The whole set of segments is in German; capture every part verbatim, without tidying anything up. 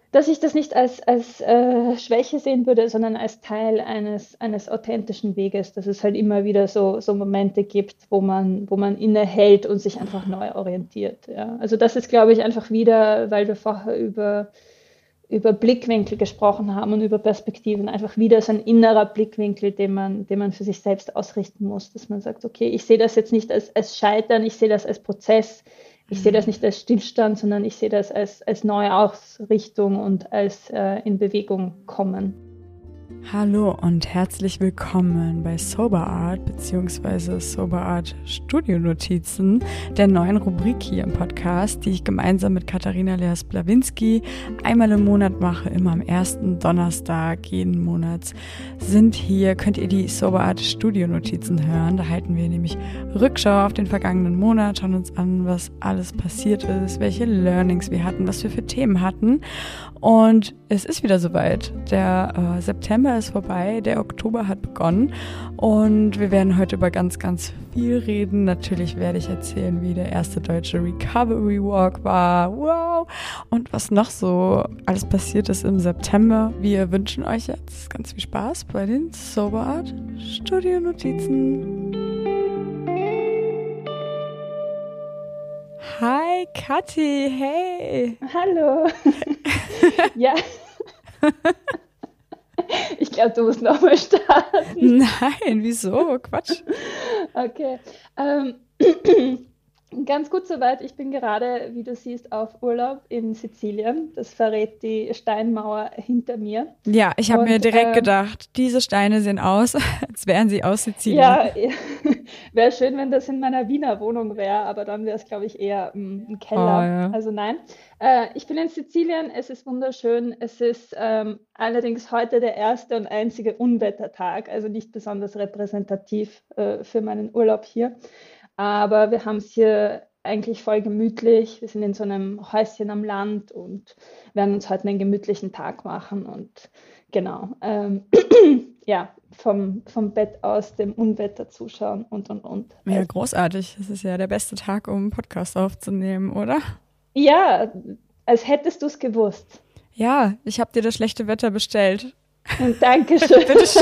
dass ich das nicht als, als äh, Schwäche sehen würde, sondern als Teil eines, eines authentischen Weges, dass es halt immer wieder so, so Momente gibt, wo man, wo man innehält und sich einfach neu orientiert. Ja. Also das ist, glaube ich, einfach wieder, weil wir vorher über, über Blickwinkel gesprochen haben und über Perspektiven, einfach wieder so ein innerer Blickwinkel, den man, den man für sich selbst ausrichten muss, dass man sagt, okay, ich sehe das jetzt nicht als, als Scheitern, ich sehe das als Prozess, ich sehe das nicht als Stillstand, sondern ich sehe das als, als neue Ausrichtung und als äh, in Bewegung kommen. Hallo und herzlich willkommen bei Sober Art bzw. Sober Art Studio Notizen, der neuen Rubrik hier im Podcast, die ich gemeinsam mit Katharina Leas-Blawinski einmal im Monat mache, immer am ersten Donnerstag jeden Monats sind hier, könnt ihr die Sober Art Studio Notizen hören. Da halten wir nämlich Rückschau auf den vergangenen Monat, schauen uns an, was alles passiert ist, welche Learnings wir hatten, was wir für Themen hatten. Und es ist wieder soweit. Der äh, September ist vorbei, der Oktober hat begonnen und wir werden heute über ganz, ganz viel reden. Natürlich werde ich erzählen, wie der erste deutsche Recovery Walk war. Wow! Und was noch so alles passiert ist im September. Wir wünschen euch jetzt ganz viel Spaß bei den Sober Art Studio Notizen. Hi Kathi, hey! Hallo! Ja, ich glaube, du musst nochmal starten. Nein, wieso? Quatsch. Okay, ähm, ganz gut soweit. Ich bin gerade, wie du siehst, auf Urlaub in Sizilien. Das verrät die Steinmauer hinter mir. Ja, ich habe mir direkt ähm, gedacht, diese Steine sehen aus, als wären sie aus Sizilien. Ja, wäre schön, wenn das in meiner Wiener Wohnung wäre, aber dann wäre es, glaube ich, eher ein, ein Keller. Oh, ja. Also nein. Äh, ich bin in Sizilien, es ist wunderschön. Es ist ähm, allerdings heute der erste und einzige Unwettertag, also nicht besonders repräsentativ äh, für meinen Urlaub hier. Aber wir haben es hier eigentlich voll gemütlich. Wir sind in so einem Häuschen am Land und werden uns heute einen gemütlichen Tag machen. Und genau, ähm, ja, vom, vom Bett aus dem Unwetter zuschauen und, und, und. Ja, großartig. Das ist ja der beste Tag, um einen Podcast aufzunehmen, oder? Ja, als hättest du es gewusst. Ja, ich habe dir das schlechte Wetter bestellt. Und Dankeschön. Bitteschön.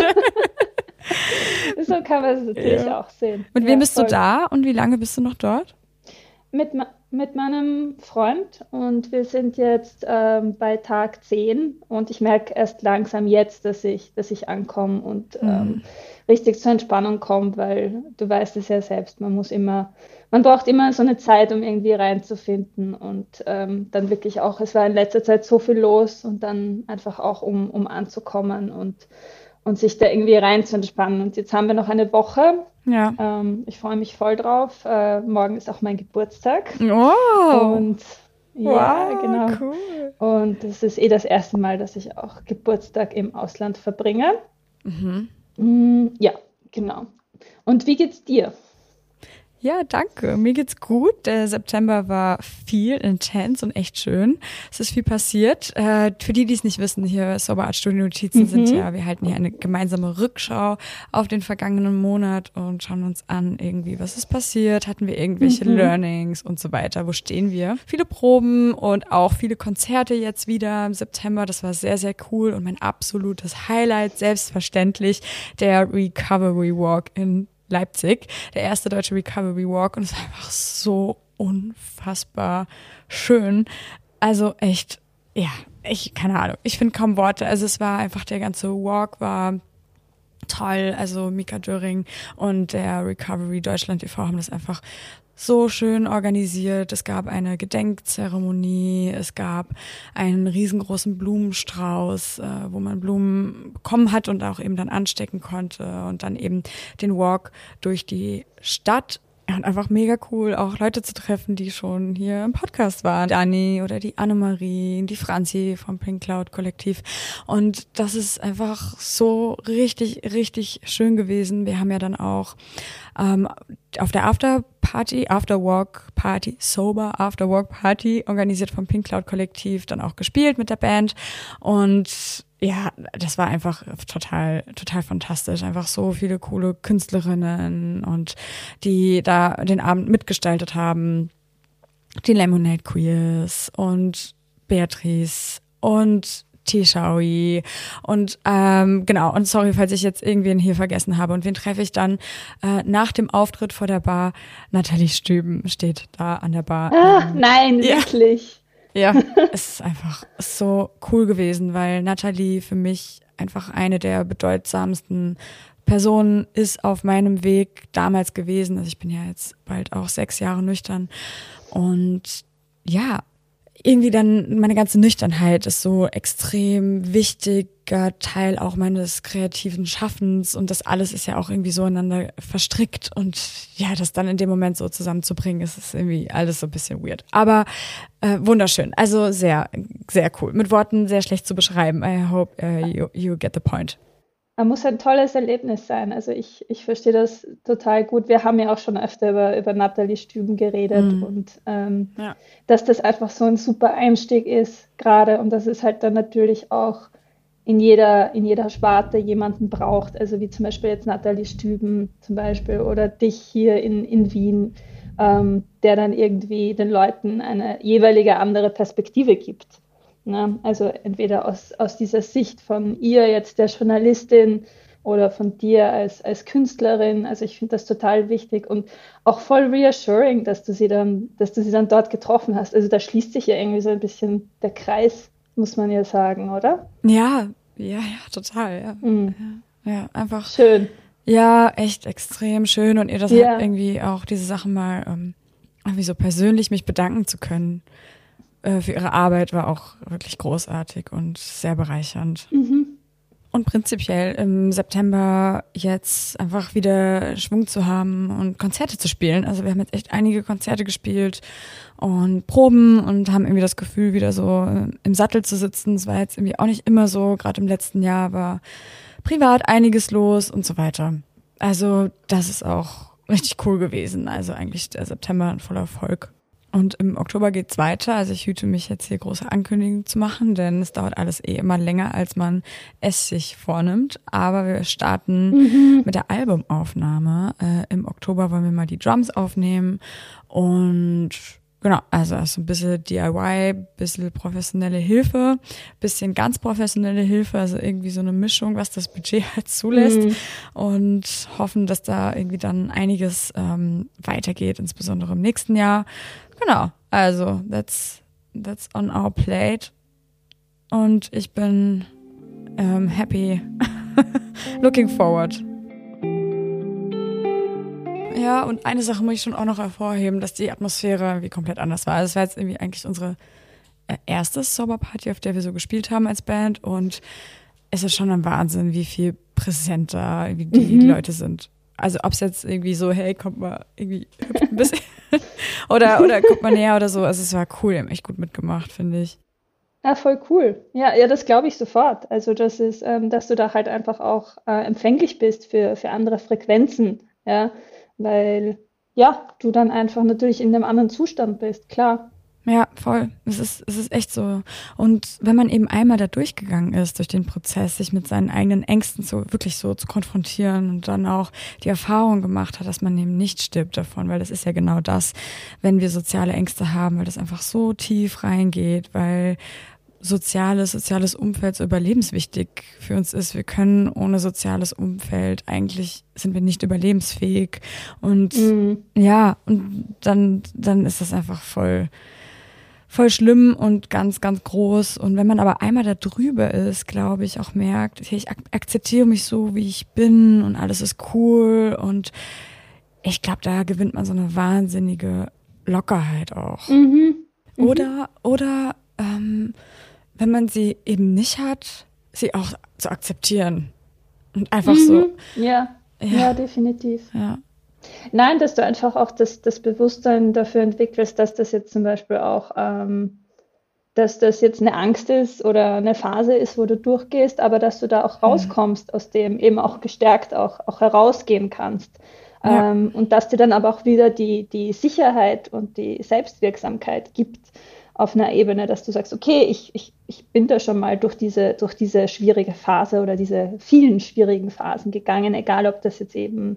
So kann man es natürlich Ja. auch sehen. Mit Ja, wem bist voll. du da und wie lange bist du noch dort? Mit, ma- mit meinem Freund und wir sind jetzt ähm, bei Tag zehn und ich merke erst langsam jetzt, dass ich, dass ich ankomme und ähm, richtig zur Entspannung komme, weil du weißt es ja selbst, man muss immer, man braucht immer so eine Zeit, um irgendwie reinzufinden und ähm, dann wirklich auch, es war in letzter Zeit so viel los und dann einfach auch, um, um anzukommen und, und sich da irgendwie rein zu entspannen. Und jetzt haben wir noch eine Woche. Ja. Ähm, ich freue mich voll drauf. Äh, morgen ist auch mein Geburtstag. Oh, Und ja, wow, genau. cool. Und es ist eh das erste Mal, dass ich auch Geburtstag im Ausland verbringe. Mhm. Mm, ja, genau. Und wie geht's dir? Ja, danke. Mir geht's gut. Der September war viel, intens und echt schön. Es ist viel passiert. Äh, für die, die es nicht wissen, hier Sober Art Studio Notizen Mhm. sind ja, wir halten hier eine gemeinsame Rückschau auf den vergangenen Monat und schauen uns an, irgendwie, was ist passiert, hatten wir irgendwelche Mhm. Learnings und so weiter. Wo stehen wir? Viele Proben und auch viele Konzerte jetzt wieder im September. Das war sehr, sehr cool und mein absolutes Highlight, selbstverständlich, der Recovery Walk in Leipzig, der erste deutsche Recovery Walk und es war einfach so unfassbar schön. Also echt, ja, ich, keine Ahnung, ich finde kaum Worte. Also es war einfach, der ganze Walk war toll. Also Mika Döring und der Recovery Deutschland e V haben das einfach so schön organisiert. Es gab eine Gedenkzeremonie, es gab einen riesengroßen Blumenstrauß, äh, wo man Blumen bekommen hat und auch eben dann anstecken konnte und dann eben den Walk durch die Stadt. Ja, und einfach mega cool, auch Leute zu treffen, die schon hier im Podcast waren. Dani oder die Annemarie, die Franzi vom Pink Cloud Kollektiv. Und das ist einfach so richtig, richtig schön gewesen. Wir haben ja dann auch ähm, auf der Afterparty, Afterwalk Party, Sober Afterwalk Party, organisiert vom Pink Cloud Kollektiv, dann auch gespielt mit der Band. Und ja, das war einfach total, total fantastisch. Einfach so viele coole Künstlerinnen und die da den Abend mitgestaltet haben. Die Lemonade Queers und Beatrice und Tishaui und ähm, genau, und sorry, falls ich jetzt irgendwen hier vergessen habe. Und wen treffe ich dann äh, nach dem Auftritt vor der Bar? Nathalie Stüben steht da an der Bar. Ah, ähm, nein, ja. wirklich. Ja, es ist einfach so cool gewesen, weil Nathalie für mich einfach eine der bedeutsamsten Personen ist auf meinem Weg damals gewesen. Also ich bin ja jetzt bald auch sechs Jahre nüchtern und ja, irgendwie dann meine ganze Nüchternheit ist so extrem wichtiger Teil auch meines kreativen Schaffens und das alles ist ja auch irgendwie so ineinander verstrickt und ja, das dann in dem Moment so zusammenzubringen, ist es irgendwie alles so ein bisschen weird. Aber äh, wunderschön, also sehr, sehr cool. Mit Worten sehr schlecht zu beschreiben. I hope uh, you, you get the point. Man muss ein tolles Erlebnis sein. Also ich, ich verstehe das total gut. Wir haben ja auch schon öfter über, über Nathalie Stüben geredet mm. und ähm, ja. dass das einfach so ein super Einstieg ist gerade und dass es halt dann natürlich auch in jeder, in jeder Sparte jemanden braucht. Also wie zum Beispiel jetzt Nathalie Stüben zum Beispiel oder dich hier in, in Wien, ähm, der dann irgendwie den Leuten eine jeweilige andere Perspektive gibt. Ne? Also entweder aus, aus dieser Sicht von ihr jetzt der Journalistin oder von dir als, als Künstlerin. Also ich finde das total wichtig und auch voll reassuring, dass du sie dann, dass du sie dann dort getroffen hast. Also da schließt sich ja irgendwie so ein bisschen der Kreis, muss man ja sagen, oder? Ja, ja, ja, total, ja. Mhm. Ja, ja, einfach. Schön. Ja, echt extrem schön und ihr das ja. halt irgendwie auch diese Sachen mal ähm, irgendwie so persönlich mich bedanken zu können. Für ihre Arbeit war auch wirklich großartig und sehr bereichernd. Mhm. Und prinzipiell im September jetzt einfach wieder Schwung zu haben und Konzerte zu spielen. Also wir haben jetzt echt einige Konzerte gespielt und Proben und haben irgendwie das Gefühl, wieder so im Sattel zu sitzen. Es war jetzt irgendwie auch nicht immer so. Gerade im letzten Jahr war privat einiges los und so weiter. Also das ist auch richtig cool gewesen. Also eigentlich der September ein voller Erfolg. Und im Oktober geht's weiter. Also ich hüte mich jetzt hier große Ankündigungen zu machen, denn es dauert alles eh immer länger, als man es sich vornimmt. Aber wir starten mhm. mit der Albumaufnahme. Äh, Im Oktober wollen wir mal die Drums aufnehmen. Und genau, also so ein bisschen D I Y, bisschen professionelle Hilfe, bisschen ganz professionelle Hilfe, also irgendwie so eine Mischung, was das Budget halt zulässt. Mhm. Und hoffen, dass da irgendwie dann einiges ähm, weitergeht, insbesondere im nächsten Jahr. Genau, also that's that's on our plate und ich bin ähm, happy, looking forward. Ja, und eine Sache muss ich schon auch noch hervorheben, dass die Atmosphäre irgendwie komplett anders war. Also es war jetzt irgendwie eigentlich unsere äh, erste Sober-Party, auf der wir so gespielt haben als Band und es ist schon ein Wahnsinn, wie viel präsenter irgendwie die, mhm. die Leute sind. Also ob es jetzt irgendwie so, hey, kommt mal irgendwie hüpft ein bisschen oder, oder kommt mal näher oder so. Also es war cool, die haben echt gut mitgemacht, finde ich. Ja, voll cool. Ja, ja, das glaube ich sofort. Also das ist, ähm, dass du da halt einfach auch äh, empfänglich bist für, für andere Frequenzen, ja, weil ja, du dann einfach natürlich in einem anderen Zustand bist, klar. Ja, voll. Es ist, es ist echt so. Und wenn man eben einmal da durchgegangen ist, durch den Prozess, sich mit seinen eigenen Ängsten so wirklich so zu konfrontieren und dann auch die Erfahrung gemacht hat, dass man eben nicht stirbt davon, weil das ist ja genau das, wenn wir soziale Ängste haben, weil das einfach so tief reingeht, weil soziales, soziales Umfeld so überlebenswichtig für uns ist. Wir können ohne soziales Umfeld, eigentlich sind wir nicht überlebensfähig. Und mhm. ja, und dann, dann ist das einfach voll, voll schlimm und ganz, ganz groß. Und wenn man aber einmal da drüber ist, glaube ich, auch merkt, okay, ich ak- akzeptiere mich so, wie ich bin und alles ist cool. Und ich glaube, da gewinnt man so eine wahnsinnige Lockerheit auch. Mhm. Mhm. Oder, oder, ähm, wenn man sie eben nicht hat, sie auch zu akzeptieren. Und einfach mhm. so. Ja. ja, ja, definitiv. Ja. Nein, dass du einfach auch das, das Bewusstsein dafür entwickelst, dass das jetzt zum Beispiel auch, ähm, dass das jetzt eine Angst ist oder eine Phase ist, wo du durchgehst, aber dass du da auch rauskommst, mhm. aus dem eben auch gestärkt auch, auch herausgehen kannst. Ja. Ähm, und dass dir dann aber auch wieder die, die Sicherheit und die Selbstwirksamkeit gibt, auf einer Ebene, dass du sagst, okay, ich, ich, ich bin da schon mal durch diese, durch diese schwierige Phase oder diese vielen schwierigen Phasen gegangen, egal ob das jetzt eben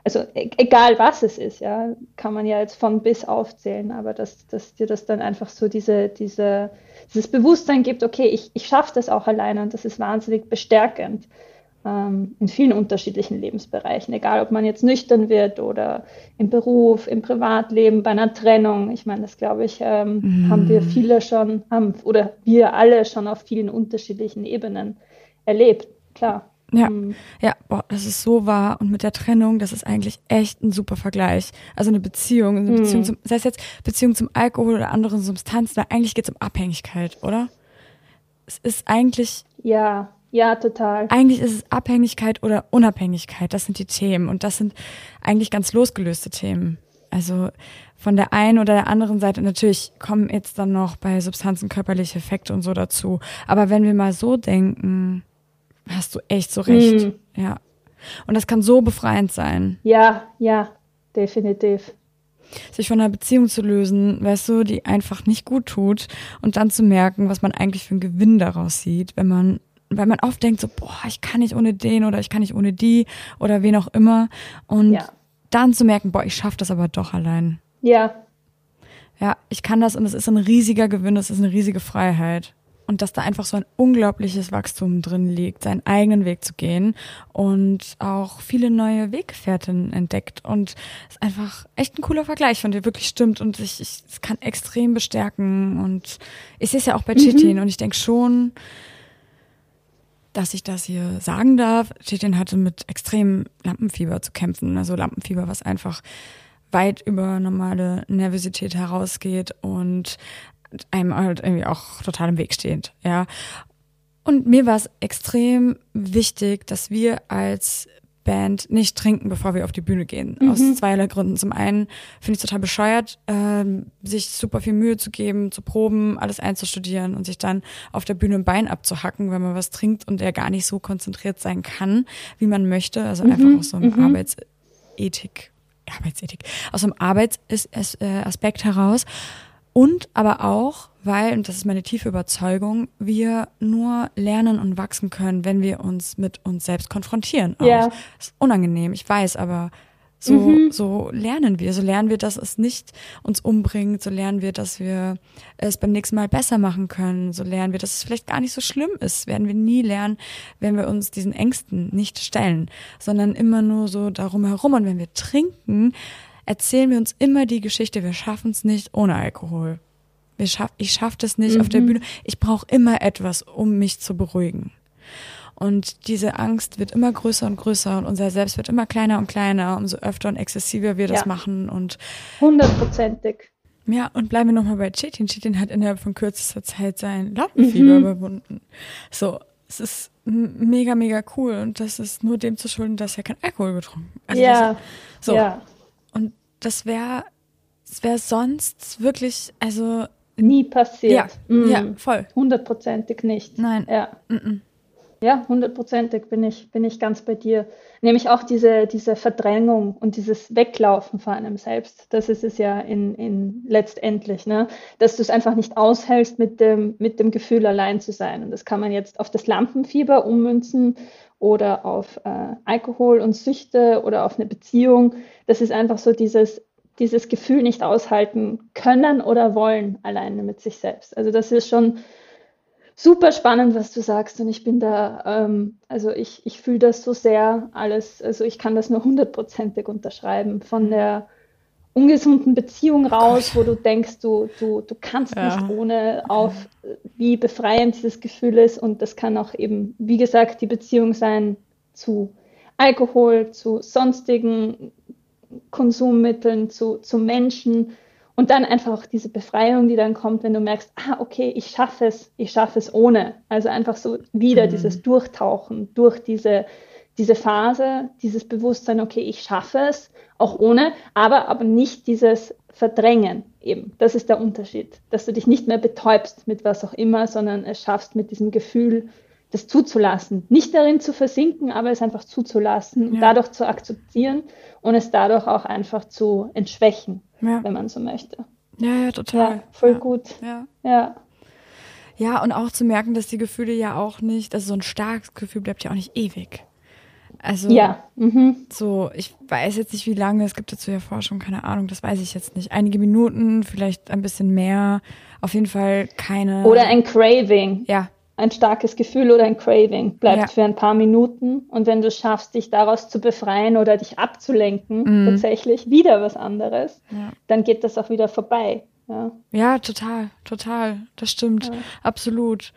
also e- egal was es ist, ja, kann man ja jetzt von bis aufzählen, aber dass, dass dir das dann einfach so diese, diese, dieses Bewusstsein gibt, okay, ich, ich schaffe das auch alleine und das ist wahnsinnig bestärkend ähm, in vielen unterschiedlichen Lebensbereichen, egal ob man jetzt nüchtern wird oder im Beruf, im Privatleben, bei einer Trennung. Ich meine, das glaube ich, ähm, mm. haben wir viele schon, haben, oder wir alle schon auf vielen unterschiedlichen Ebenen erlebt, klar. Ja, hm. ja, boah, das ist so wahr. Und mit der Trennung, das ist eigentlich echt ein super Vergleich. Also eine Beziehung, eine Beziehung hm. zum, sei es jetzt Beziehung zum Alkohol oder anderen Substanzen, weil eigentlich geht es um Abhängigkeit, oder? Es ist eigentlich... Ja, ja, total. Eigentlich ist es Abhängigkeit oder Unabhängigkeit, das sind die Themen. Und das sind eigentlich ganz losgelöste Themen. Also von der einen oder der anderen Seite, natürlich kommen jetzt dann noch bei Substanzen körperliche Effekte und so dazu. Aber wenn wir mal so denken... Hast du echt so recht, mm. ja. Und das kann so befreiend sein. Ja, ja, definitiv. Sich von einer Beziehung zu lösen, weißt du, die einfach nicht gut tut und dann zu merken, was man eigentlich für einen Gewinn daraus sieht, wenn man, weil man oft denkt so, boah, ich kann nicht ohne den oder ich kann nicht ohne die oder wen auch immer und ja. dann zu merken, boah, ich schaffe das aber doch allein. Ja. Ja, ich kann das und es ist ein riesiger Gewinn, es ist eine riesige Freiheit. Und dass da einfach so ein unglaubliches Wachstum drin liegt, seinen eigenen Weg zu gehen und auch viele neue Weggefährtinnen entdeckt. Und es ist einfach echt ein cooler Vergleich, von dir wirklich stimmt. Und ich, ich, es kann extrem bestärken. Und ich sehe es ja auch bei Çetin. Mhm. Und ich denke schon, dass ich das hier sagen darf. Çetin hatte mit extremem Lampenfieber zu kämpfen. Also Lampenfieber, was einfach weit über normale Nervosität herausgeht und einem halt irgendwie auch total im Weg steht, ja. Und mir war es extrem wichtig, dass wir als Band nicht trinken, bevor wir auf die Bühne gehen. Mhm. Aus zweierlei Gründen. Zum einen finde ich es total bescheuert, äh, sich super viel Mühe zu geben, zu proben, alles einzustudieren und sich dann auf der Bühne ein Bein abzuhacken, wenn man was trinkt und er gar nicht so konzentriert sein kann, wie man möchte. Also mhm. einfach aus so einem mhm. Arbeitsethik, Arbeitsethik, aus so einem Arbeitsaspekt heraus. Und aber auch, weil, und das ist meine tiefe Überzeugung, wir nur lernen und wachsen können, wenn wir uns mit uns selbst konfrontieren. Auch. Ja. Das ist unangenehm, ich weiß, aber so, mhm. so lernen wir. So lernen wir, dass es nicht uns umbringt. So lernen wir, dass wir es beim nächsten Mal besser machen können. So lernen wir, dass es vielleicht gar nicht so schlimm ist. Werden wir nie lernen, wenn wir uns diesen Ängsten nicht stellen, sondern immer nur so darum herum. Und wenn wir trinken, erzählen wir uns immer die Geschichte, wir schaffen es nicht ohne Alkohol. Wir schaff, ich schaffe das nicht mhm. auf der Bühne. Ich brauche immer etwas, um mich zu beruhigen. Und diese Angst wird immer größer und größer und unser Selbst wird immer kleiner und kleiner, umso öfter und exzessiver wir das ja. machen. Und hundertprozentig. Ja, und bleiben wir nochmal bei Çetin. Çetin hat innerhalb von kürzester Zeit sein Lampenfieber mhm. überwunden. So, es ist mega, mega cool und das ist nur dem zu schulden, dass er kein Alkohol getrunken hat. Also ja, das, so. ja. Und das wäre das wäre sonst wirklich, also... Nie passiert. Ja, mm. ja voll. Hundertprozentig nicht. Nein. Ja, Mm-mm. ja hundertprozentig bin ich, bin ich ganz bei dir. Nämlich auch diese, diese Verdrängung und dieses Weglaufen von einem selbst. Das ist es ja in, in letztendlich, ne? Dass du es einfach nicht aushältst, mit dem, mit dem Gefühl allein zu sein. Und das kann man jetzt auf das Lampenfieber ummünzen oder auf äh, Alkohol und Süchte oder auf eine Beziehung. Das ist einfach so dieses, dieses Gefühl nicht aushalten können oder wollen alleine mit sich selbst. Also das ist schon super spannend, was du sagst. Und ich bin da, ähm, also ich, ich fühle das so sehr alles, also ich kann das nur hundertprozentig unterschreiben. Von der ungesunden Beziehung raus, oh wo du denkst, du, du, du kannst ja. nicht ohne, auf wie befreiend dieses Gefühl ist. Und das kann auch eben, wie gesagt, die Beziehung sein zu Alkohol, zu sonstigen Konsummitteln, zu, zu Menschen und dann einfach auch diese Befreiung, die dann kommt, wenn du merkst, ah, okay, ich schaffe es, ich schaffe es ohne. Also einfach so wieder mhm. dieses Durchtauchen durch diese, diese Phase, dieses Bewusstsein, okay, ich schaffe es, auch ohne, aber, aber nicht dieses Verdrängen eben. Das ist der Unterschied, dass du dich nicht mehr betäubst mit was auch immer, sondern es schaffst mit diesem Gefühl, das zuzulassen. Nicht darin zu versinken, aber es einfach zuzulassen, ja. dadurch zu akzeptieren und es dadurch auch einfach zu entschwächen, ja. wenn man so möchte. Ja, ja, total. Ja, voll ja. gut. Ja. ja. Ja, und auch zu merken, dass die Gefühle ja auch nicht, also so ein starkes Gefühl bleibt ja auch nicht ewig. Also ja. Mhm. so, ich weiß jetzt nicht, wie lange, es gibt dazu ja Forschung, keine Ahnung, das weiß ich jetzt nicht. Einige Minuten, vielleicht ein bisschen mehr, auf jeden Fall keine. Oder ein Craving. Ja, Ein starkes Gefühl oder ein Craving ja, bleibt für ein paar Minuten. Und wenn du es schaffst, dich daraus zu befreien oder dich abzulenken, mm, tatsächlich wieder was anderes, ja. dann geht das auch wieder vorbei. Ja, Ja, total, total, das stimmt, ja. absolut.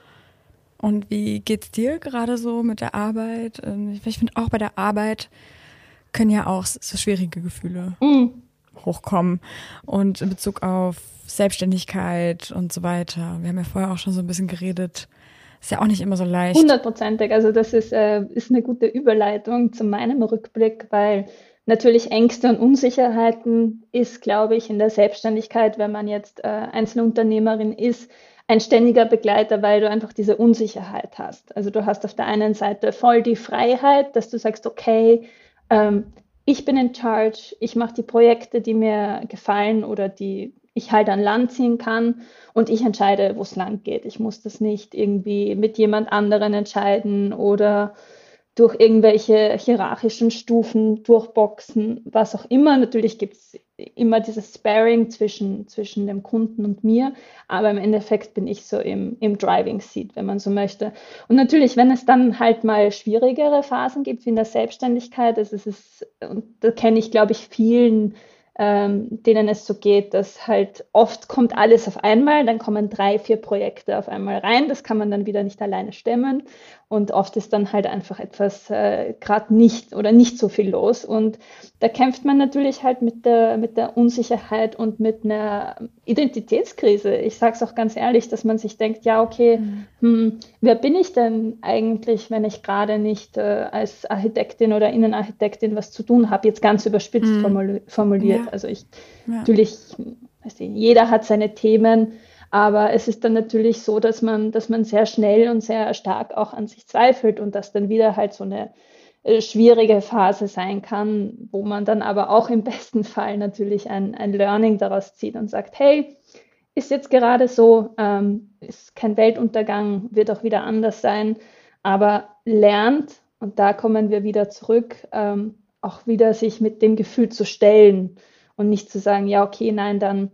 Und wie geht's dir gerade so mit der Arbeit? Ähm, Ich finde auch bei der Arbeit können ja auch so schwierige Gefühle Mm, hochkommen. Und in Bezug auf Selbstständigkeit und so weiter. Wir haben ja vorher auch schon so ein bisschen geredet. Ist ja auch nicht immer so leicht. hundertprozentig. Also das ist, äh, ist eine gute Überleitung zu meinem Rückblick, weil natürlich Ängste und Unsicherheiten ist, glaube ich, in der Selbstständigkeit, wenn man jetzt äh, Einzelunternehmerin ist, ein ständiger Begleiter, weil du einfach diese Unsicherheit hast. Also du hast auf der einen Seite voll die Freiheit, dass du sagst, okay, ähm, ich bin in charge, ich mache die Projekte, die mir gefallen oder die ich halt an Land ziehen kann. Und ich entscheide, wo es lang geht. Ich muss das nicht irgendwie mit jemand anderen entscheiden oder durch irgendwelche hierarchischen Stufen durchboxen, was auch immer. Natürlich gibt es immer dieses Sparring zwischen, zwischen dem Kunden und mir, aber im Endeffekt bin ich so im, im Driving Seat, wenn man so möchte. Und natürlich, wenn es dann halt mal schwierigere Phasen gibt, wie in der Selbstständigkeit, also es ist, und da kenne ich, glaube ich, vielen, ähm, denen es so geht, dass halt oft kommt alles auf einmal, dann kommen drei, vier Projekte auf einmal rein, das kann man dann wieder nicht alleine stemmen und oft ist dann halt einfach etwas äh, gerade nicht oder nicht so viel los und da kämpft man natürlich halt mit der, mit der Unsicherheit und mit einer Identitätskrise. Ich sage es auch ganz ehrlich, dass man sich denkt, ja okay, Mhm. hm, wer bin ich denn eigentlich, wenn ich gerade nicht äh, als Architektin oder Innenarchitektin was zu tun habe, jetzt ganz überspitzt Mhm. formul formuliert. Ja, Also ich, ja. natürlich, weiß ich, jeder hat seine Themen, aber es ist dann natürlich so, dass man, dass man sehr schnell und sehr stark auch an sich zweifelt und dass dann wieder halt so eine äh, schwierige Phase sein kann, wo man dann aber auch im besten Fall natürlich ein, ein Learning daraus zieht und sagt, hey, ist jetzt gerade so, ähm, ist kein Weltuntergang, wird auch wieder anders sein, aber lernt, und da kommen wir wieder zurück, ähm, auch wieder sich mit dem Gefühl zu stellen und nicht zu sagen, ja, okay, nein, dann,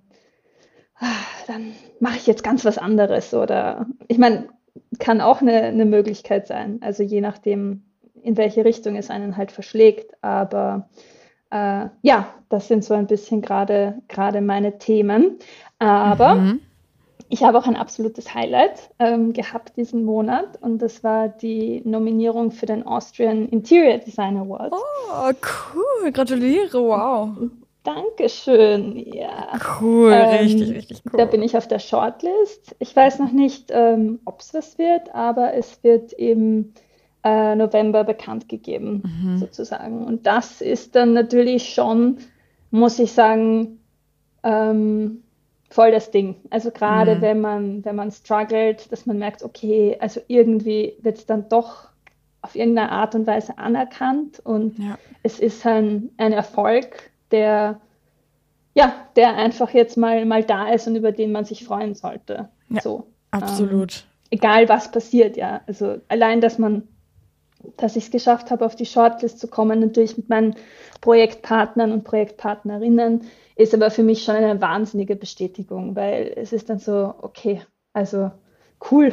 dann mache ich jetzt ganz was anderes oder ich meine, kann auch eine, eine Möglichkeit sein, also je nachdem, in welche Richtung es einen halt verschlägt, aber äh, ja, das sind so ein bisschen gerade gerade meine Themen. Aber Mhm. ich habe auch ein absolutes Highlight ähm, gehabt diesen Monat und das war die Nominierung für den Austrian Interior Design Award. Oh, cool. Gratuliere. Wow. Dankeschön, ja. Cool. Richtig, Ähm, richtig da cool. bin ich auf der Shortlist. Ich weiß noch nicht, ähm, ob es was wird, aber es wird im äh, November bekannt gegeben, Mhm. sozusagen. Und das ist dann natürlich schon, muss ich sagen, ähm, voll das Ding. Also gerade Mhm. wenn man, wenn man struggelt, dass man merkt, okay, also irgendwie wird es dann doch auf irgendeine Art und Weise anerkannt und Ja, es ist ein, ein Erfolg, der, ja, der einfach jetzt mal, mal da ist und über den man sich freuen sollte. ja, So, ähm, absolut. egal was passiert, ja. Also allein, dass man dass ich es geschafft habe, auf die Shortlist zu kommen, natürlich mit meinen Projektpartnern und Projektpartnerinnen, ist aber für mich schon eine wahnsinnige Bestätigung, weil es ist dann so, okay, also cool.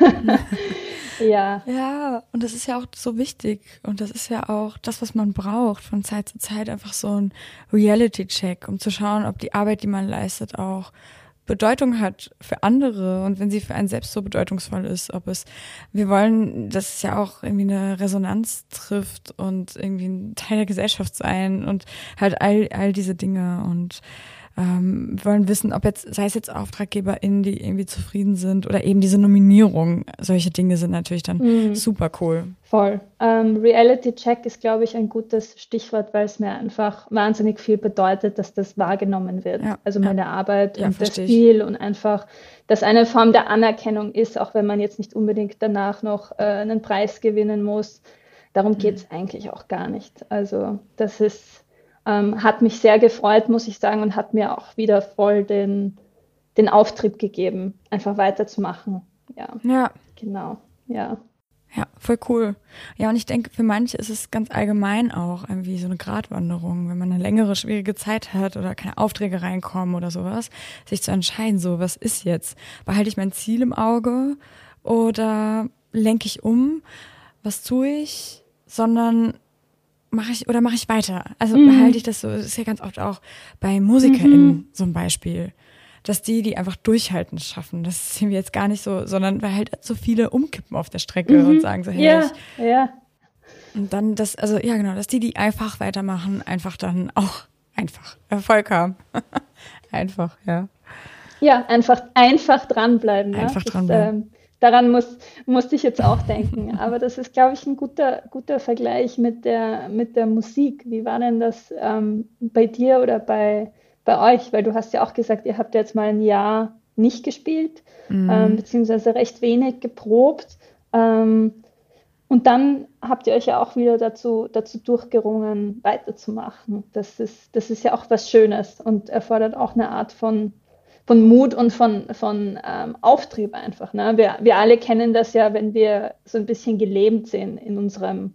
Ja, Ja, und das ist ja auch so wichtig. Und das ist ja auch das, was man braucht, von Zeit zu Zeit einfach so ein Reality-Check, um zu schauen, ob die Arbeit, die man leistet, auch Bedeutung hat für andere und wenn sie für einen selbst so bedeutungsvoll ist, ob es, wir wollen, dass es ja auch irgendwie eine Resonanz trifft und irgendwie ein Teil der Gesellschaft sein und halt all, all diese Dinge und ähm, wir wollen wissen, ob jetzt, sei es jetzt AuftraggeberInnen, die irgendwie zufrieden sind oder eben diese Nominierung, solche Dinge sind natürlich dann mm, super cool. voll. Ähm, Reality Check ist, glaube ich, ein gutes Stichwort, weil es mir einfach wahnsinnig viel bedeutet, dass das wahrgenommen wird. Ja, Also ja, meine Arbeit ja, und der verstehe ich. Stil und einfach, dass eine Form der Anerkennung ist, auch wenn man jetzt nicht unbedingt danach noch äh, einen Preis gewinnen muss. Darum geht Mhm. es eigentlich auch gar nicht. Also das ist, ähm, hat mich sehr gefreut, muss ich sagen, und hat mir auch wieder voll den, den Auftrieb gegeben, einfach weiterzumachen. Ja, Ja, genau. Ja. ja, voll cool. Ja, und ich denke, für manche ist es ganz allgemein auch irgendwie so eine Gratwanderung, wenn man eine längere, schwierige Zeit hat oder keine Aufträge reinkommen oder sowas, sich zu entscheiden, so, was ist jetzt? Behalte ich mein Ziel im Auge oder lenke ich um? Was tue ich? Sondern mache ich oder mache ich weiter? Also mhm. behalte ich das so, das ist ja ganz oft auch bei MusikerInnen mhm. so ein Beispiel, dass die, die einfach durchhalten schaffen. Das sehen wir jetzt gar nicht so, sondern weil halt so viele umkippen auf der Strecke mhm. und sagen so, hey, ja, ich, ja. Und dann das, also ja genau, dass die, die einfach weitermachen, einfach dann auch einfach Erfolg haben. Einfach, ja. Ja, einfach, einfach dranbleiben. Einfach ja. dranbleiben. Das, ähm, daran muss, musste ich jetzt auch denken. Aber das ist, glaube ich, ein guter, guter Vergleich mit der, mit der Musik. Wie war denn das ähm, bei dir oder bei bei euch, weil du hast ja auch gesagt, ihr habt jetzt mal ein Jahr nicht gespielt, mhm. ähm, beziehungsweise recht wenig geprobt. Ähm, und dann habt ihr euch ja auch wieder dazu, dazu durchgerungen, weiterzumachen. Das ist, das ist ja auch was Schönes und erfordert auch eine Art von, von Mut und von, von ähm, Auftrieb einfach. Ne? Wir, wir alle kennen das ja, wenn wir so ein bisschen gelähmt sind in unserem,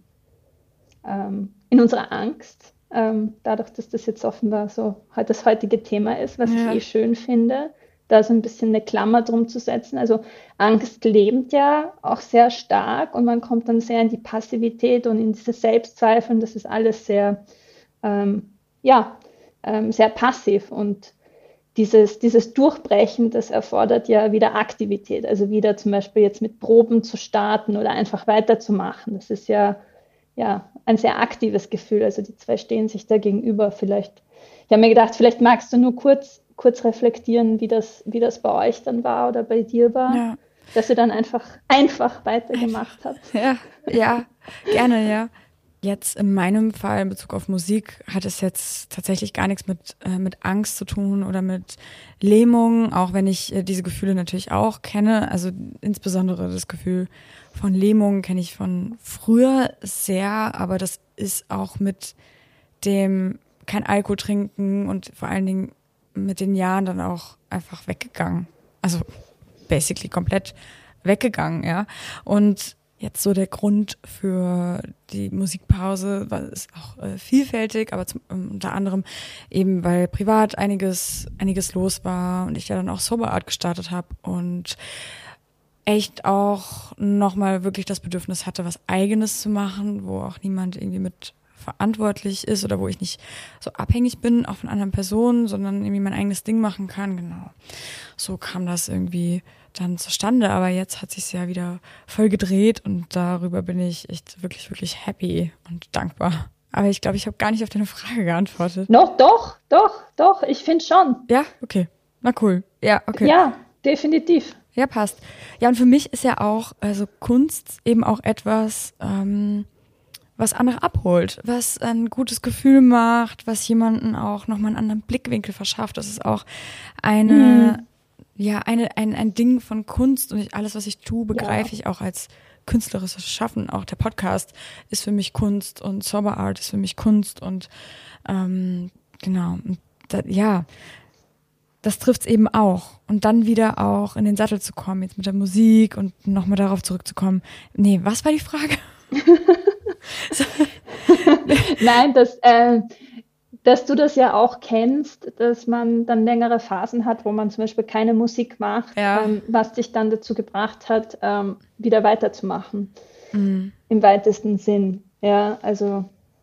ähm, in unserer Angst. Ähm, dadurch, dass das jetzt offenbar so halt das heutige Thema ist, was ja. ich eh schön finde, da so ein bisschen eine Klammer drum zu setzen. Also Angst lähmt ja auch sehr stark und man kommt dann sehr in die Passivität und in diese Selbstzweifel. Das ist alles sehr, ähm, ja, ähm, sehr passiv und dieses, dieses Durchbrechen, das erfordert ja wieder Aktivität, also wieder zum Beispiel jetzt mit Proben zu starten oder einfach weiterzumachen. Das ist ja ja, ein sehr aktives Gefühl. Also die zwei stehen sich da gegenüber. Vielleicht, ich habe mir gedacht, vielleicht magst du nur kurz, kurz reflektieren, wie das, wie das bei euch dann war oder bei dir war, ja. dass ihr dann einfach, einfach weitergemacht habt. Ja, ja, gerne, ja. Jetzt in meinem Fall in Bezug auf Musik hat es jetzt tatsächlich gar nichts mit, äh, mit Angst zu tun oder mit Lähmung, auch wenn ich äh, diese Gefühle natürlich auch kenne. Also insbesondere das Gefühl von Lähmung kenne ich von früher sehr, aber das ist auch mit dem kein Alkohol trinken und vor allen Dingen mit den Jahren dann auch einfach weggegangen. Also basically komplett weggegangen, ja. Und jetzt so der Grund für die Musikpause war, ist auch äh, vielfältig, aber zum, ähm, unter anderem eben, weil privat einiges einiges los war und ich ja dann auch Sober Art gestartet habe und echt auch nochmal wirklich das Bedürfnis hatte, was Eigenes zu machen, wo auch niemand irgendwie mit verantwortlich ist oder wo ich nicht so abhängig bin, auch von anderen Personen, sondern irgendwie mein eigenes Ding machen kann. Genau. So kam das irgendwie dann zustande, aber jetzt hat sich's ja wieder voll gedreht und darüber bin ich echt wirklich, wirklich happy und dankbar. Aber ich glaube, ich habe gar nicht auf deine Frage geantwortet. Noch, doch, doch, doch, ich finde schon. Ja, okay. Na cool. Ja, okay. Ja, definitiv. Ja, passt. Ja, und für mich ist ja auch, also Kunst eben auch etwas, ähm, was andere abholt, was ein gutes Gefühl macht, was jemanden auch nochmal einen anderen Blickwinkel verschafft. Das ist auch eine, mm. ja, eine, ein, ein Ding von Kunst und ich, alles, was ich tue, begreife ja. ich auch als künstlerisches Schaffen. Auch der Podcast ist für mich Kunst und Sober Art ist für mich Kunst und ähm, genau, und da, ja, das trifft's eben auch. Und dann wieder auch in den Sattel zu kommen, jetzt mit der Musik und nochmal darauf zurückzukommen. Nee, was war die Frage? Nein, dass, äh, dass du das ja auch kennst, dass man dann längere Phasen hat, wo man zum Beispiel keine Musik macht, ja. ähm, was dich dann dazu gebracht hat, ähm, wieder weiterzumachen. Mhm. Im weitesten Sinn. Ja, also.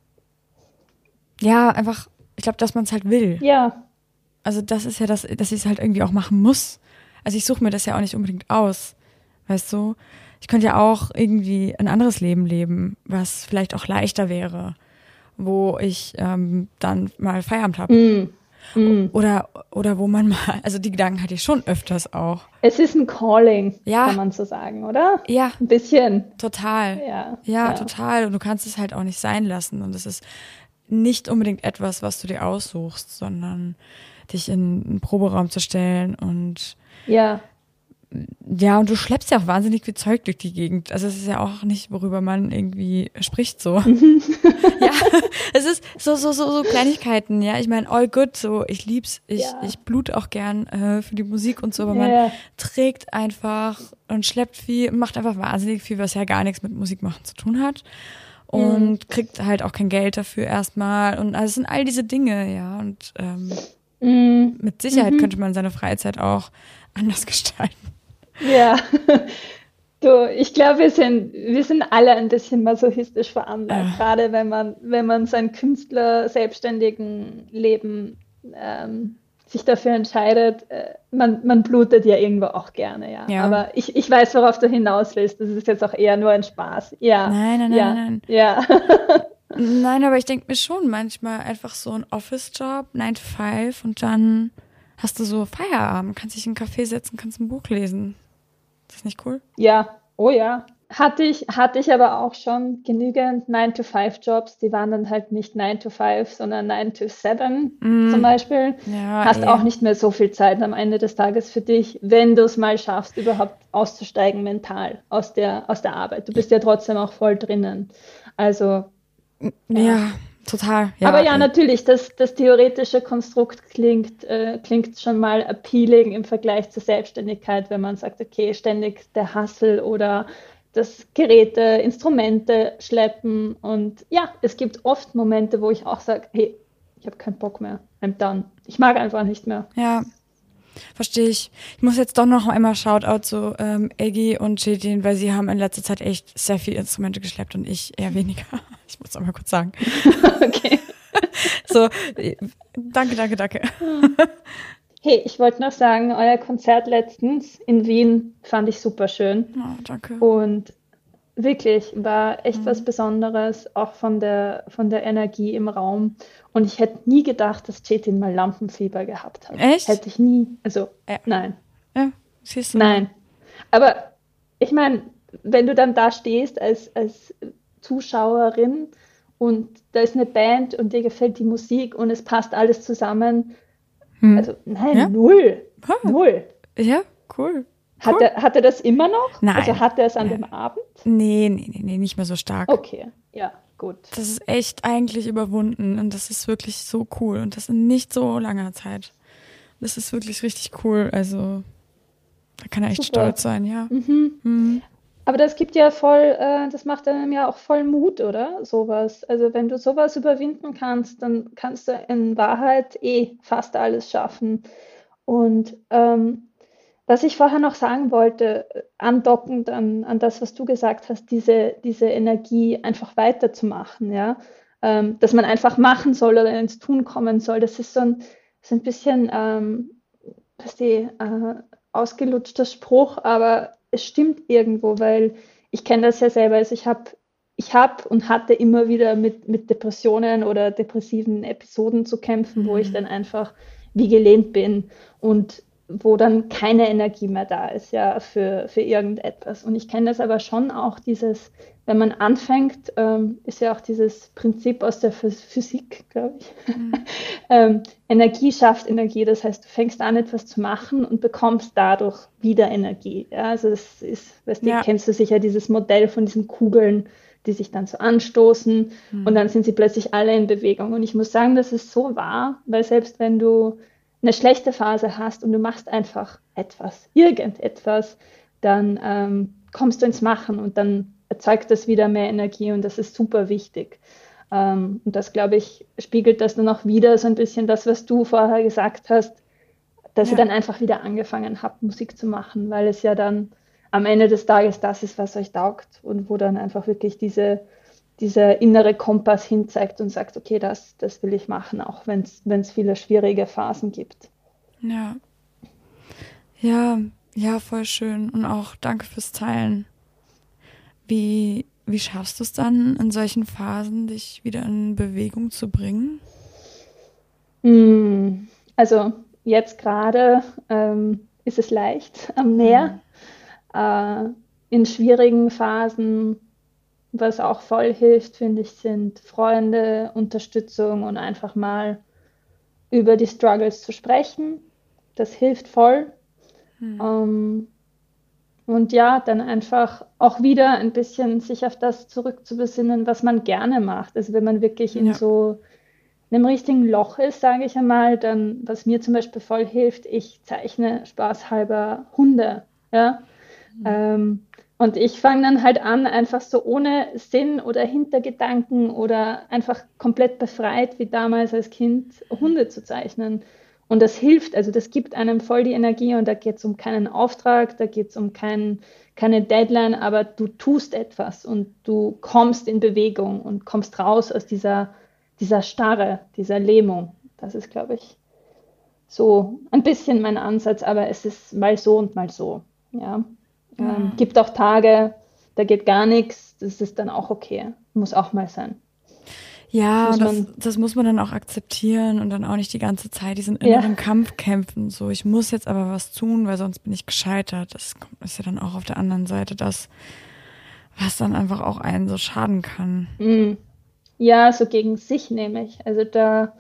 Ja, einfach, ich glaube, dass man es halt will. Ja. Also das ist ja das, dass ich es halt irgendwie auch machen muss. Also ich suche mir das ja auch nicht unbedingt aus, weißt du? Ich könnte ja auch irgendwie ein anderes Leben leben, was vielleicht auch leichter wäre, wo ich ähm, dann mal Feierabend habe. Mm. Mm. Oder, oder wo man mal, also die Gedanken hatte ich schon öfters auch. Es ist ein Calling, ja. kann man so sagen, oder? Ja. Ein bisschen. Total. Ja. ja, ja, total. Und du kannst es halt auch nicht sein lassen. Und es ist nicht unbedingt etwas, was du dir aussuchst, sondern dich in einen Proberaum zu stellen und ja. Ja, und du schleppst ja auch wahnsinnig viel Zeug durch die Gegend. Also es ist ja auch nicht, worüber man irgendwie spricht so. Ja, es ist so, so, so, so Kleinigkeiten, ja. Ich meine, all good, so, ich lieb's, ich, Ja. ich blut auch gern äh, für die Musik und so, aber Ja, man ja. trägt einfach und schleppt viel, macht einfach wahnsinnig viel, was ja gar nichts mit Musik machen zu tun hat. Und Mhm. kriegt halt auch kein Geld dafür erstmal. Und also es sind all diese Dinge, ja. Und ähm, Mhm. mit Sicherheit Mhm. könnte man seine Freizeit auch anders gestalten. Ja. Du, ich glaube, wir sind, wir sind alle ein bisschen masochistisch veranlagt, Äh, gerade wenn man, wenn man sein Künstler selbstständigen Leben ähm, sich dafür entscheidet. Äh, man, man blutet ja irgendwo auch gerne, ja. ja. Aber ich, ich weiß, worauf du hinaus willst. Das ist jetzt auch eher nur ein Spaß. Ja, Nein, nein, nein, ja, nein, ja. nein. Nein, aber ich denke mir schon manchmal einfach so ein Office-Job, nine to five und dann hast du so Feierabend, kannst dich in einen Café setzen, kannst ein Buch lesen. Ist das nicht cool? Ja, oh ja. Hatte ich, hatte ich aber auch schon genügend nine to five Jobs, die waren dann halt nicht nine to five, sondern nine to seven zum Mm, Beispiel. ja, Hast eh. auch nicht mehr so viel Zeit am Ende des Tages für dich, wenn du es mal schaffst, überhaupt auszusteigen mental aus der, aus der Arbeit. Du bist ja trotzdem auch voll drinnen. Also, ja. Ja, total. Aber Ja, ja, äh, natürlich, das, das theoretische Konstrukt klingt, äh, klingt schon mal appealing im Vergleich zur Selbstständigkeit, wenn man sagt, okay, ständig der Hustle oder das Geräte, Instrumente schleppen. Und ja, es gibt oft Momente, wo ich auch sage, hey, ich habe keinen Bock mehr, I'm done. Ich mag einfach nicht mehr. ja, verstehe ich. Ich muss jetzt doch noch einmal Shoutout zu ähm, Eggy und Cetin, weil sie haben in letzter Zeit echt sehr viele Instrumente geschleppt und ich eher weniger. Ich muss auch mal kurz sagen. Okay. So, äh, danke, danke, danke. Hey, ich wollte noch sagen, euer Konzert letztens in Wien fand ich super schön. Oh, danke. Und wirklich, war echt was Mhm. Besonderes, auch von der, von der Energie im Raum. Und ich hätte nie gedacht, dass Cetin mal Lampenfieber gehabt hat. Echt? Hätte ich nie. Also, Ja, nein, ja, siehst du mal. nein. Aber ich meine, wenn du dann da stehst als, als Zuschauerin und da ist eine Band und dir gefällt die Musik und es passt alles zusammen, Hm. also nein, Ja? null. Ah, Null. ja, cool. Hat Cool. er, hat er das immer noch? Also Nein. hat er es an Ja. dem Abend? Nee, nee, nee, nee, nicht mehr so stark. Okay, ja, gut. Das ist echt eigentlich überwunden und das ist wirklich so cool und das in nicht so langer Zeit. Das ist wirklich richtig cool. Also, da kann er echt Super. stolz sein, ja. Mhm. Mhm. Aber das gibt ja voll, äh, das macht einem ja auch voll Mut, oder? Sowas. Also wenn du sowas überwinden kannst, dann kannst du in Wahrheit eh fast alles schaffen. Und ähm, was ich vorher noch sagen wollte, äh, andockend an, an das, was du gesagt hast, diese, diese Energie einfach weiterzumachen, ja, ähm, dass man einfach machen soll oder ins Tun kommen soll, das ist so ein, so ein bisschen, ähm, was die, äh, ausgelutschter Spruch, aber es stimmt irgendwo, weil ich kenne das ja selber. Also ich habe ich hab und hatte immer wieder mit, mit Depressionen oder depressiven Episoden zu kämpfen, wo ich Mhm. dann einfach wie gelähmt bin und wo dann keine Energie mehr da ist, ja, für, für irgendetwas. Und ich kenne das aber schon auch, dieses, wenn man anfängt, ähm, ist ja auch dieses Prinzip aus der Phys- Physik, glaube ich. Mhm. ähm, Energie schafft Energie. Das heißt, du fängst an, etwas zu machen und bekommst dadurch wieder Energie. Ja, also das ist, weißt du, Ja. kennst du sicher dieses Modell von diesen Kugeln, die sich dann so anstoßen und Mhm. dann sind sie plötzlich alle in Bewegung. Und ich muss sagen, das ist so wahr, weil selbst wenn du eine schlechte Phase hast und du machst einfach etwas, irgendetwas, dann ähm, kommst du ins Machen und dann erzeugt das wieder mehr Energie und das ist super wichtig. Ähm, und das, glaube ich, spiegelt das dann auch wieder so ein bisschen das, was du vorher gesagt hast, dass ihr Ja. dann einfach wieder angefangen habt, Musik zu machen, weil es ja dann am Ende des Tages das ist, was euch taugt und wo dann einfach wirklich diese, dieser innere Kompass hinzeigt und sagt, okay, das, das will ich machen, auch wenn es viele schwierige Phasen gibt. Ja. Ja, ja, voll schön. Und auch danke fürs Teilen. Wie, wie schaffst du es dann, in solchen Phasen dich wieder in Bewegung zu bringen? Mm, Also jetzt gerade ähm, ist es leicht am Meer. Mhm. Äh, in schwierigen Phasen, was auch voll hilft, finde ich, sind Freunde, Unterstützung und einfach mal über die Struggles zu sprechen. Das hilft voll. Mhm. Ähm, Und ja, dann einfach auch wieder ein bisschen sich auf das zurückzubesinnen, was man gerne macht. Also wenn man wirklich in Ja. so einem richtigen Loch ist, sage ich einmal, dann, was mir zum Beispiel voll hilft, ich zeichne spaßhalber Hunde. Ja? Ähm, und ich fange dann halt an, einfach so ohne Sinn oder Hintergedanken oder einfach komplett befreit, wie damals als Kind, Hunde zu zeichnen. Und das hilft, also das gibt einem voll die Energie und da geht es um keinen Auftrag, da geht es um kein, keine Deadline, aber du tust etwas und du kommst in Bewegung und kommst raus aus dieser, dieser Starre, dieser Lähmung. Das ist, glaube ich, so ein bisschen mein Ansatz, aber es ist mal so und mal so. Ja. Ähm, Ja. gibt auch Tage, da geht gar nichts, das ist dann auch okay. Muss auch mal sein. Ja, Muss und das, man, das muss man dann auch akzeptieren und dann auch nicht die ganze Zeit diesen ja, inneren Kampf kämpfen. So, ich muss jetzt aber was tun, weil sonst bin ich gescheitert. Das kommt- ist ja dann auch auf der anderen Seite das, was dann einfach auch einen so schaden kann. mm, ja, so gegen sich nehme ich. Also da,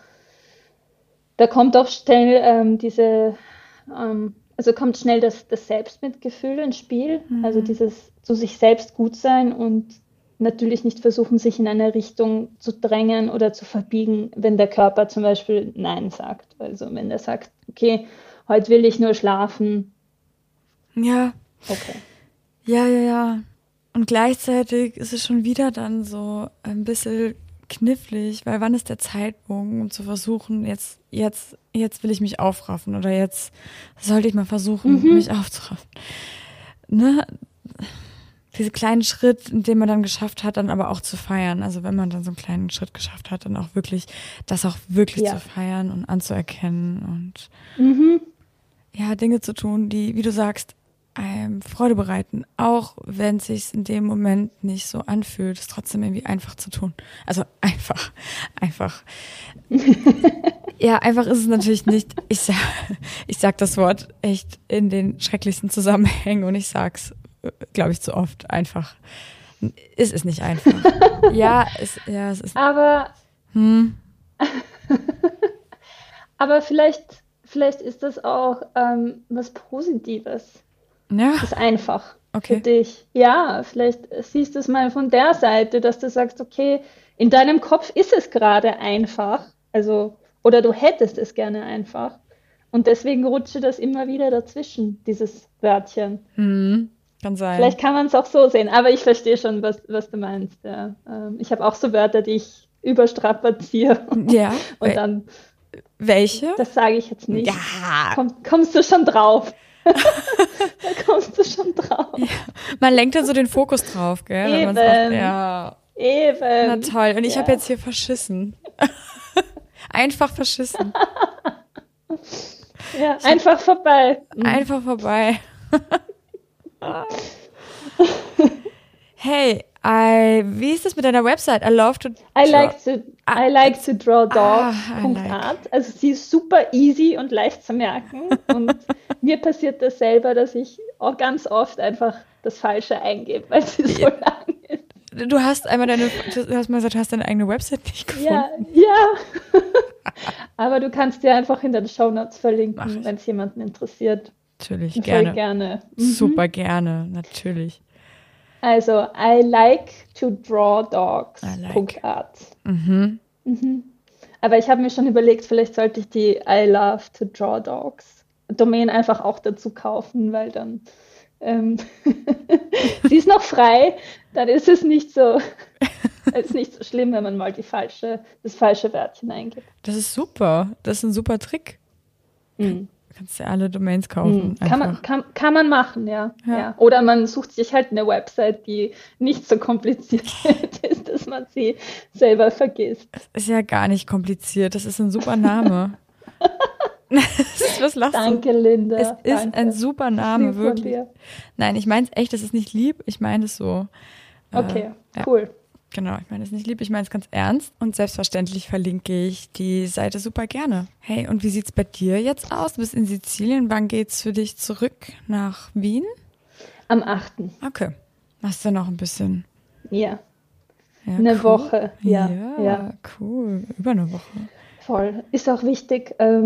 da kommt auch schnell ähm, diese, ähm, also kommt schnell das, das Selbstmitgefühl ins Spiel. Also Mhm. dieses zu sich selbst gut sein und natürlich nicht versuchen, sich in eine Richtung zu drängen oder zu verbiegen, wenn der Körper zum Beispiel Nein sagt. Also wenn er sagt, okay, heute will ich nur schlafen, Ja, okay. ja, ja, ja. Und gleichzeitig ist es schon wieder dann so ein bisschen knifflig, weil wann ist der Zeitpunkt, um zu versuchen, jetzt, jetzt, jetzt will ich mich aufraffen oder jetzt sollte ich mal versuchen, Mhm. mich aufzuraffen. Ne? Diese kleinen Schritt, den man dann geschafft hat, dann aber auch zu feiern. Also wenn man dann so einen kleinen Schritt geschafft hat, dann auch wirklich, das auch wirklich zu Ja. feiern und anzuerkennen und Mhm. ja, Dinge zu tun, die, wie du sagst, einem Freude bereiten, auch wenn es sich in dem Moment nicht so anfühlt, es trotzdem irgendwie einfach zu tun. Also einfach, einfach. Ja, einfach ist es natürlich nicht. Ich sag, ich sag das Wort echt in den schrecklichsten Zusammenhängen und ich sag's, glaube ich, zu oft. Einfach. Es ist nicht einfach. Ja, es, ja, es ist. Aber, Hm, aber vielleicht, vielleicht ist das auch ähm, was Positives. ja, Es ist einfach für okay. dich. Ja, vielleicht siehst du es mal von der Seite, dass du sagst, okay, in deinem Kopf ist es gerade einfach. Also, oder du hättest es gerne einfach. Und deswegen rutsche das immer wieder dazwischen, dieses Wörtchen. Hm, kann sein. Vielleicht kann man es auch so sehen, aber ich verstehe schon, was, was du meinst. Ja. Ähm, ich habe auch so Wörter, die ich überstrapaziere. Ja, Und wel- dann, welche? das sage ich jetzt nicht. Ja, Komm, kommst du schon drauf? Da kommst du schon drauf. ja. Man lenkt dann so den Fokus drauf, gell? Wenn man es auch, Eben, ja, na eben. toll. Und ich habe Ja, jetzt hier verschissen. Einfach verschissen. ja, einfach vorbei. Mhm. Einfach vorbei. Hey, I, wie ist das mit deiner Website? I love to I draw. like to, Ah, I like to draw ah, dogs. I Punkt like. Art. Also sie ist super easy und leicht zu merken. Und mir passiert das selber, dass ich auch ganz oft einfach das Falsche eingebe, weil sie so Ja. lang ist. Du hast einmal deine, du hast mal gesagt, du hast deine eigene Website nicht Ja, gefunden. ja. Aber du kannst dir einfach in den Shownotes Mach verlinken, ich. wenn es jemanden interessiert. Natürlich, Voll gerne. gerne. Mhm. Super gerne, natürlich. Also, I like to draw dogs. I like. Punkt Art. Mhm. Mhm. Aber ich habe mir schon überlegt, vielleicht sollte ich die I love to draw dogs Domain einfach auch dazu kaufen, weil dann ähm, sie ist noch frei, dann ist es nicht so, ist nicht so schlimm, wenn man mal die falsche, das falsche Wörtchen eingibt. Das ist super. Das ist ein super Trick. Mhm. Du kannst dir alle Domains kaufen. Mhm. Kann man, Einfach. kann, kann man machen, ja. Ja. ja. Oder man sucht sich halt eine Website, die nicht so kompliziert ist, dass man sie selber vergisst. Ist ja gar nicht kompliziert. Das ist ein super Name. Was lachst du? Danke, Linda. Es ist Danke. ein super Lieb Name, von wirklich. dir. Nein, ich meine es echt, das ist nicht lieb. Ich meine es so. Äh, Okay, ja, cool. genau, ich meine es nicht lieb, ich meine es ganz ernst. Und selbstverständlich verlinke ich die Seite super gerne. Hey, und wie sieht's bei dir jetzt aus? Du bist in Sizilien. Wann geht's für dich zurück nach Wien? Am achten. Okay. Hast du noch ein bisschen? Ja, Ja, eine cool. Woche. Ja, Ja, ja, cool. Über eine Woche. voll. Ist auch wichtig, ähm,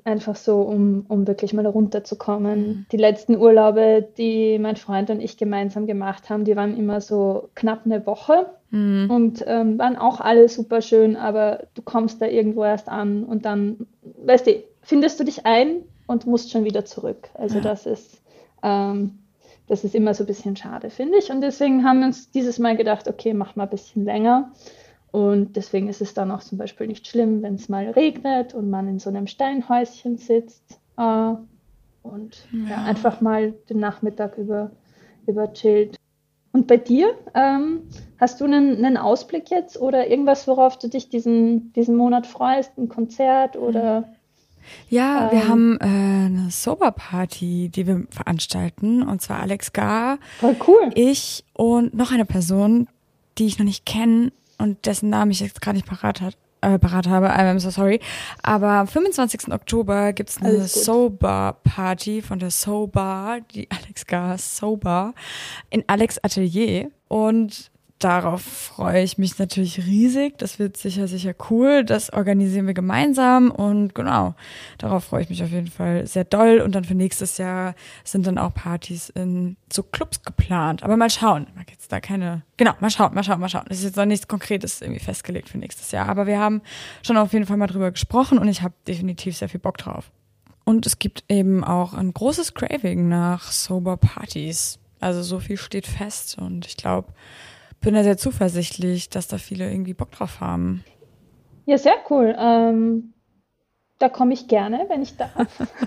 Einfach so, um, um wirklich mal runterzukommen. Mhm. Die letzten Urlaube, die mein Freund und ich gemeinsam gemacht haben, die waren immer so knapp eine Woche mhm. und ähm, waren auch alle super schön, aber du kommst da irgendwo erst an und dann, weißt du, findest du dich ein und musst schon wieder zurück. Also ja. das ist, ähm, das ist immer so ein bisschen schade, finde ich. Und deswegen haben wir uns dieses Mal gedacht, okay, mach mal ein bisschen länger. Und deswegen ist es dann auch zum Beispiel nicht schlimm, wenn es mal regnet und man in so einem Steinhäuschen sitzt äh, und ja. Ja, einfach mal den Nachmittag über, über chillt. Und bei dir, ähm, hast du einen, einen Ausblick jetzt oder irgendwas, worauf du dich diesen, diesen Monat freust? Ein Konzert oder... Ja, ähm, wir haben äh, eine Sober-Party, die wir veranstalten, und zwar Alex Gar, voll cool. ich und noch eine Person, die ich noch nicht kenne und dessen Namen ich jetzt gerade nicht parat, hat, äh, parat habe, I'm so sorry, aber am fünfundzwanzigsten Oktober gibt es eine Sober-Party von der Sober, die Alex Gar Sober, in Alex Atelier, und darauf freue ich mich natürlich riesig. Das wird sicher, sicher cool. Das organisieren wir gemeinsam und genau, darauf freue ich mich auf jeden Fall sehr doll. Und dann für nächstes Jahr sind dann auch Partys in so Clubs geplant. Aber mal schauen. Ich mag jetzt da keine, genau, mal schauen, mal schauen, mal schauen. Es ist jetzt noch nichts Konkretes irgendwie festgelegt für nächstes Jahr. Aber wir haben schon auf jeden Fall mal drüber gesprochen und ich habe definitiv sehr viel Bock drauf. Und es gibt eben auch ein großes Craving nach Sober-Partys. Also so viel steht fest und ich glaube, bin da sehr zuversichtlich, dass da viele irgendwie Bock drauf haben. Ja, sehr cool. Ähm, da komme ich gerne, wenn ich darf.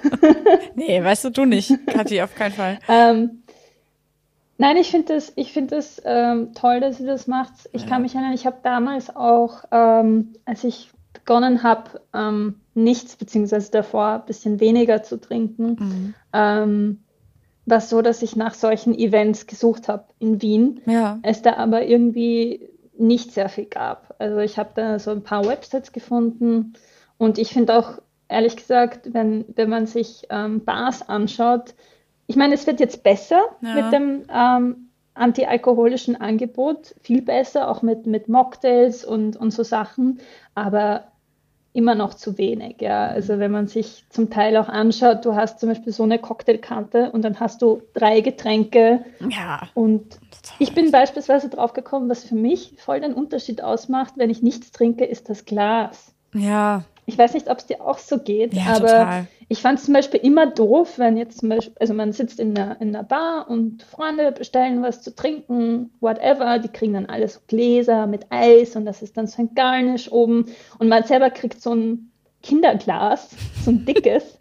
Nee, weißt du, du nicht, Kathi, auf keinen Fall. ähm, nein, ich finde das, ich find das ähm, toll, dass ihr das macht. Ich ja. kann mich erinnern, ich habe damals auch, ähm, als ich begonnen habe, ähm, nichts, beziehungsweise davor ein bisschen weniger zu trinken, mhm. ähm, war es so, dass ich nach solchen Events gesucht habe in Wien, ja. es da aber irgendwie nicht sehr viel gab. Also ich habe da so ein paar Websites gefunden und ich finde auch, ehrlich gesagt, wenn, wenn man sich ähm, Bars anschaut, ich meine, es wird jetzt besser ja. mit dem ähm, antialkoholischen Angebot, viel besser, auch mit, mit Mocktails und, und so Sachen, aber immer noch zu wenig, ja. Also wenn man sich zum Teil auch anschaut, du hast zum Beispiel so eine Cocktailkarte und dann hast du drei Getränke. Ja. Und total. Ich bin beispielsweise drauf gekommen, was für mich voll den Unterschied ausmacht, wenn ich nichts trinke, ist das Glas. Ja. Ich weiß nicht, ob es dir auch so geht, ja, aber total. Ich fand es zum Beispiel immer doof, wenn jetzt zum Beispiel, also man sitzt in einer, in einer Bar und Freunde bestellen was zu trinken, whatever, die kriegen dann alles so Gläser mit Eis und das ist dann so ein Garnish oben und man selber kriegt so ein Kinderglas, so ein dickes,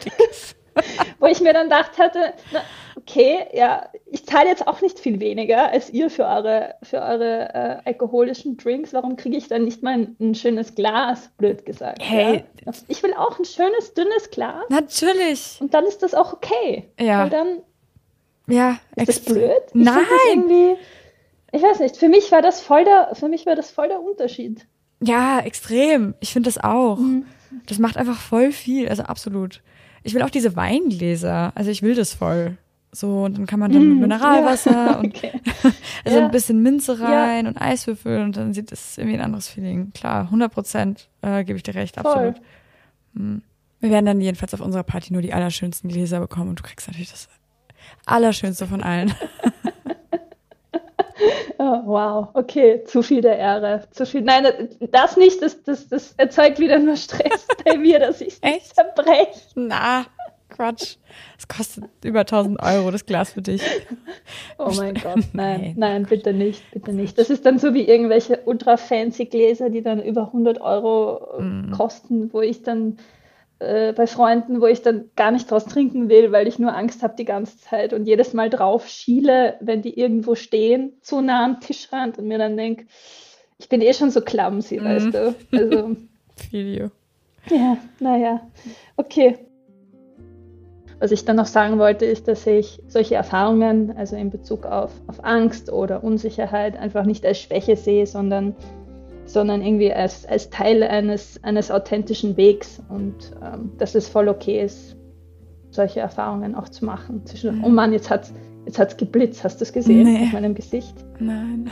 wo ich mir dann gedacht hatte, na, okay, ja, ich zahle jetzt auch nicht viel weniger als ihr für eure, für eure äh, alkoholischen Drinks. Warum kriege ich dann nicht mal ein, ein schönes Glas, blöd gesagt? Hey. Ja? Ich will auch ein schönes, dünnes Glas. Natürlich. Und dann ist das auch okay. Ja. Weil dann ja, ist das blöd? Ich Nein. irgendwie, ich weiß nicht, für mich war das voll der, für mich war das voll der Unterschied. Ja, extrem. Ich finde das auch. Mhm. Das macht einfach voll viel, also absolut. Ich will auch diese Weingläser, also ich will das voll. So, und dann kann man dann mm, mit Mineralwasser ja, okay. und also ja. ein bisschen Minze rein ja. und Eiswürfel und dann sieht das irgendwie ein anderes Feeling. Klar, hundert Prozent äh, gebe ich dir recht, voll. Absolut. Hm. Wir werden dann jedenfalls auf unserer Party nur die allerschönsten Gläser bekommen und du kriegst natürlich das Allerschönste von allen. Oh, wow, okay, zu viel der Ehre, zu viel. Nein, das nicht, das, das, das erzeugt wieder nur Stress bei mir, dass ich es zerbreche. Na, Quatsch. Es kostet über tausend Euro, das Glas für dich. Oh mein Gott, nein, nein, nein, bitte nicht, bitte nicht. Das ist dann so wie irgendwelche ultra fancy Gläser, die dann über hundert Euro mm. kosten, wo ich dann äh, bei Freunden, wo ich dann gar nicht draus trinken will, weil ich nur Angst habe die ganze Zeit und jedes Mal drauf schiele, wenn die irgendwo stehen, zu nah am Tischrand und mir dann denke, ich bin eh schon so clumsy, mm. weißt du. Also, Video. Ja, naja, okay. Was ich dann noch sagen wollte, ist, dass ich solche Erfahrungen, also in Bezug auf, auf Angst oder Unsicherheit, einfach nicht als Schwäche sehe, sondern, sondern irgendwie als, als Teil eines, eines authentischen Wegs und ähm, dass es voll okay ist, solche Erfahrungen auch zu machen. Zwischen, oh Mann, jetzt hat's, jetzt hat's geblitzt, hast du es gesehen nee. auf meinem Gesicht? Nein.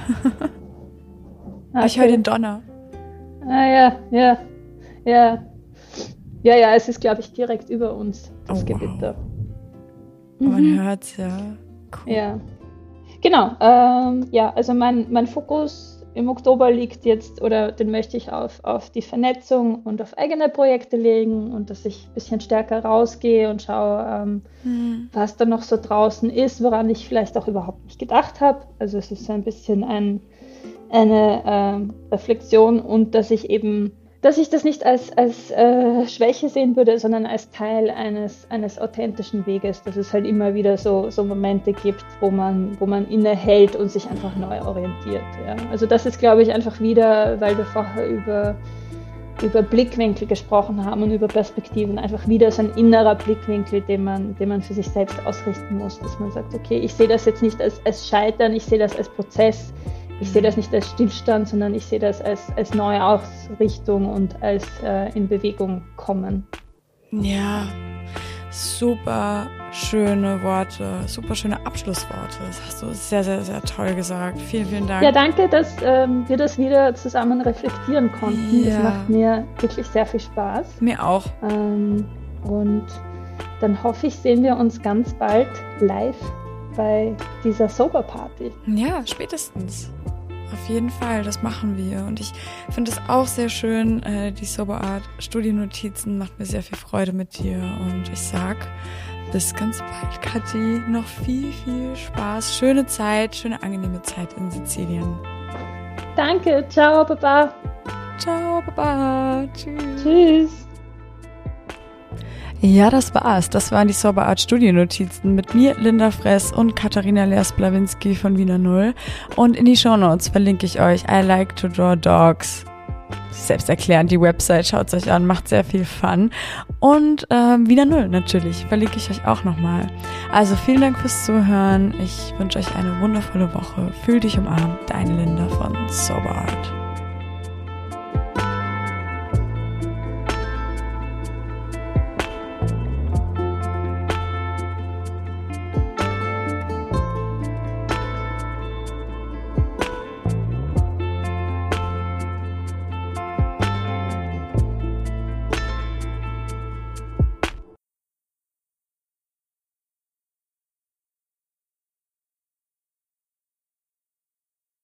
Okay. Ich höre den Donner. Ah ja, ja, ja. Ja, ja, es ist, glaube ich, direkt über uns, das Oh, wow. Gewitter. Man Mhm. hört's ja. Cool. Ja, genau. Ähm, ja, also mein, mein Fokus im Oktober liegt jetzt, oder den möchte ich auf, auf die Vernetzung und auf eigene Projekte legen und dass ich ein bisschen stärker rausgehe und schaue, ähm, Hm. was da noch so draußen ist, woran ich vielleicht auch überhaupt nicht gedacht habe. Also es ist so ein bisschen ein, eine ähm, Reflexion und dass ich eben, dass ich das nicht als, als äh, Schwäche sehen würde, sondern als Teil eines, eines authentischen Weges, dass es halt immer wieder so, so Momente gibt, wo man, wo man innehält und sich einfach neu orientiert. Ja. Also das ist, glaube ich, einfach wieder, weil wir vorher über, über Blickwinkel gesprochen haben und über Perspektiven, einfach wieder so ein innerer Blickwinkel, den man, den man für sich selbst ausrichten muss, dass man sagt, okay, ich sehe das jetzt nicht als, als Scheitern, ich sehe das als Prozess. Ich sehe das nicht als Stillstand, sondern ich sehe das als, als neue Ausrichtung und als äh, in Bewegung kommen. Ja, super schöne Worte, super schöne Abschlussworte. Das hast du sehr, sehr, sehr toll gesagt. Vielen, vielen Dank. Ja, danke, dass ähm, wir das wieder zusammen reflektieren konnten. Ja. Das macht mir wirklich sehr viel Spaß. Mir auch. Ähm, und dann hoffe ich, sehen wir uns ganz bald live bei dieser Sober Party. Ja, spätestens. Auf jeden Fall, das machen wir. Und ich finde es auch sehr schön, äh, die Sober Art Studiennotizen macht mir sehr viel Freude mit dir. Und ich sag, bis ganz bald, Kathi. Noch viel, viel Spaß. Schöne Zeit, schöne, angenehme Zeit in Sizilien. Danke, ciao, Baba. Ciao, Baba. Tschüss. Tschüss. Ja, das war's. Das waren die Sober Art Studiennotizen mit mir, Linda Fress und Katharina Leers-Blawinski von Wiener Null. Und in die Shownotes verlinke ich euch I Like to Draw Dogs. Selbsterklärend die Website, schaut's euch an, macht sehr viel Fun. Und ähm, Wiener Null natürlich, verlinke ich euch auch nochmal. Also vielen Dank fürs Zuhören. Ich wünsche euch eine wundervolle Woche. Fühl dich umarmt, deine Linda von Sober Art.